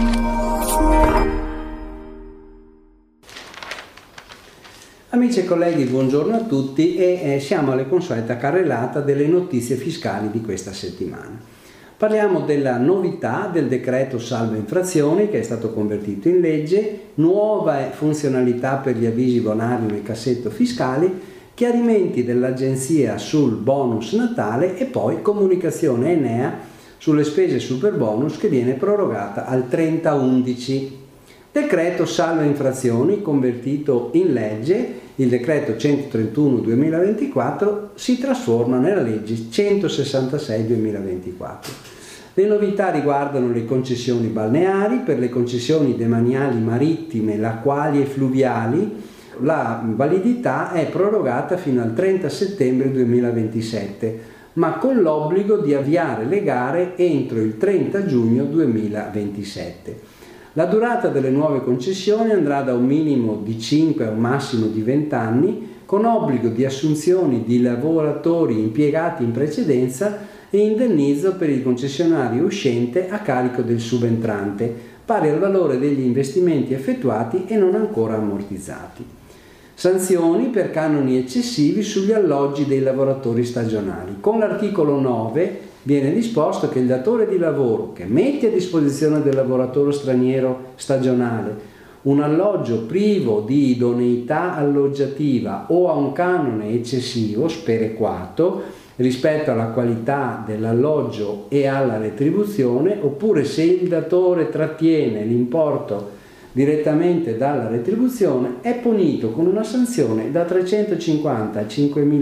Amici e colleghi, buongiorno a tutti e siamo alla consueta carrellata delle notizie fiscali di questa settimana. Parliamo della novità del decreto salva infrazioni che è stato convertito in legge, nuove funzionalità per gli avvisi bonari nel cassetto fiscali, chiarimenti dell'Agenzia sul bonus Natale e poi comunicazione Enea sulle spese superbonus che viene prorogata al 30/11. Decreto salva infrazioni convertito in legge, il decreto 131/2024 si trasforma nella legge 166/2024. Le novità riguardano le concessioni balneari. Per le concessioni demaniali marittime, lacquali e fluviali la validità è prorogata fino al 30 settembre 2027, ma con l'obbligo di avviare le gare entro il 30 giugno 2027. La durata delle nuove concessioni andrà da un minimo di 5 a un massimo di 20 anni, con obbligo di assunzioni di lavoratori impiegati in precedenza e indennizzo per il concessionario uscente a carico del subentrante, pari al valore degli investimenti effettuati e non ancora ammortizzati. Sanzioni per canoni eccessivi sugli alloggi dei lavoratori stagionali. Con l'articolo 9 viene disposto che il datore di lavoro che mette a disposizione del lavoratore straniero stagionale un alloggio privo di idoneità alloggiativa o a un canone eccessivo, sperequato, rispetto alla qualità dell'alloggio e alla retribuzione, oppure se il datore trattiene l'importo direttamente dalla retribuzione, è punito con una sanzione da 350 a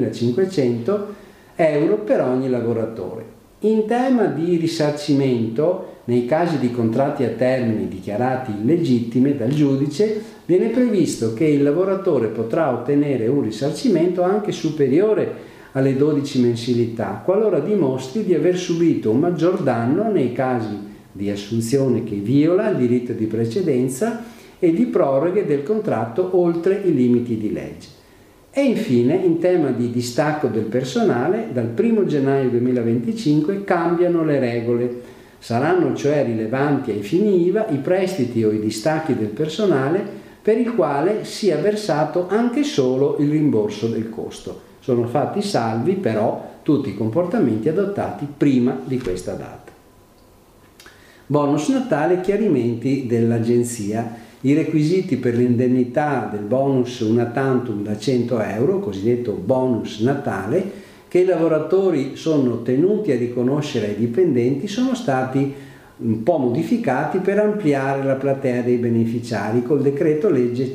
5.500 euro per ogni lavoratore. In tema di risarcimento, nei casi di contratti a termine dichiarati illegittimi dal giudice, viene previsto che il lavoratore potrà ottenere un risarcimento anche superiore alle 12 mensilità, qualora dimostri di aver subito un maggior danno nei casi di assunzione che viola il diritto di precedenza e di proroghe del contratto oltre i limiti di legge. E infine, in tema di distacco del personale, dal 1 gennaio 2025 cambiano le regole. Saranno cioè rilevanti ai fini IVA i prestiti o i distacchi del personale per il quale sia versato anche solo il rimborso del costo. Sono fatti salvi però tutti i comportamenti adottati prima di questa data. Bonus Natale, chiarimenti dell'Agenzia. I requisiti per l'indennità del bonus una tantum da 100 euro, cosiddetto bonus Natale, che i lavoratori sono tenuti a riconoscere ai dipendenti, sono stati un po' modificati per ampliare la platea dei beneficiari col decreto legge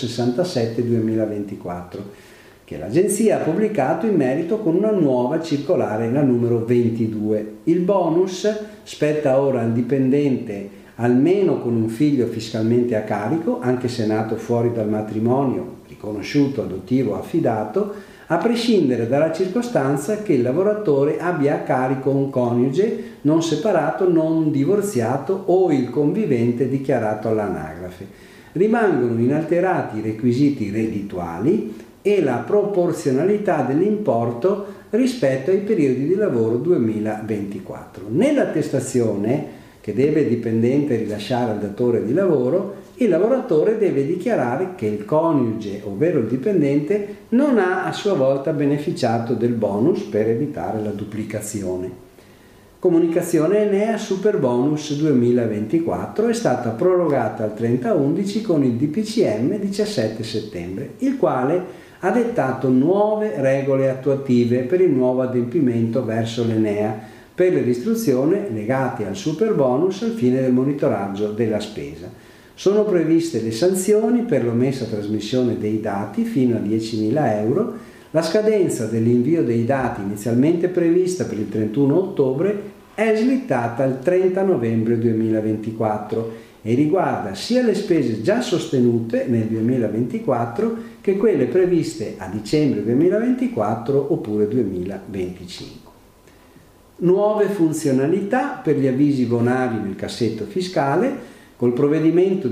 167/2024, che l'Agenzia ha pubblicato in merito con una nuova circolare, la numero 22. Il bonus spetta ora al dipendente almeno con un figlio fiscalmente a carico, anche se nato fuori dal matrimonio, riconosciuto, adottivo o affidato, a prescindere dalla circostanza che il lavoratore abbia a carico un coniuge non separato, non divorziato o il convivente dichiarato all'anagrafe. Rimangono inalterati i requisiti reddituali e la proporzionalità dell'importo rispetto ai periodi di lavoro 2024. Nell'attestazione che deve il dipendente rilasciare al datore di lavoro, il lavoratore deve dichiarare che il coniuge, ovvero il dipendente, non ha a sua volta beneficiato del bonus per evitare la duplicazione. Comunicazione Enea Superbonus 2024 è stata prorogata al 30/11 con il DPCM 17 settembre, il quale ha dettato nuove regole attuative per il nuovo adempimento verso l'Enea per le istruzioni legate al superbonus al fine del monitoraggio della spesa. Sono previste le sanzioni per l'omessa trasmissione dei dati fino a 10.000 euro. La scadenza dell'invio dei dati inizialmente prevista per il 31 ottobre è slittata al 30 novembre 2024 e riguarda sia le spese già sostenute nel 2024 che quelle previste a dicembre 2024 oppure 2025. Nuove funzionalità per gli avvisi bonari nel cassetto fiscale. Col provvedimento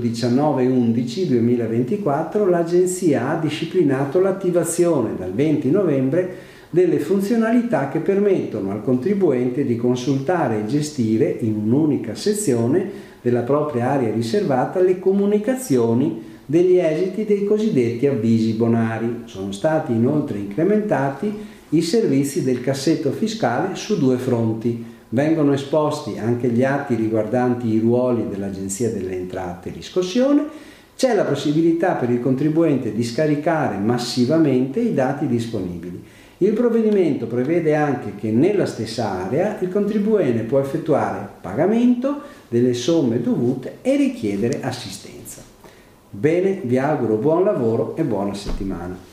19/11/2024 l'Agenzia ha disciplinato l'attivazione dal 20 novembre delle funzionalità che permettono al contribuente di consultare e gestire in un'unica sezione della propria area riservata le comunicazioni degli esiti dei cosiddetti avvisi bonari. Sono stati inoltre incrementati i servizi del cassetto fiscale su 2 fronti. Vengono esposti anche gli atti riguardanti i ruoli dell'Agenzia delle Entrate e riscossione. C'è la possibilità per il contribuente di scaricare massivamente i dati disponibili. Il provvedimento prevede anche che nella stessa area il contribuente può effettuare pagamento delle somme dovute e richiedere assistenza. Bene, vi auguro buon lavoro e buona settimana.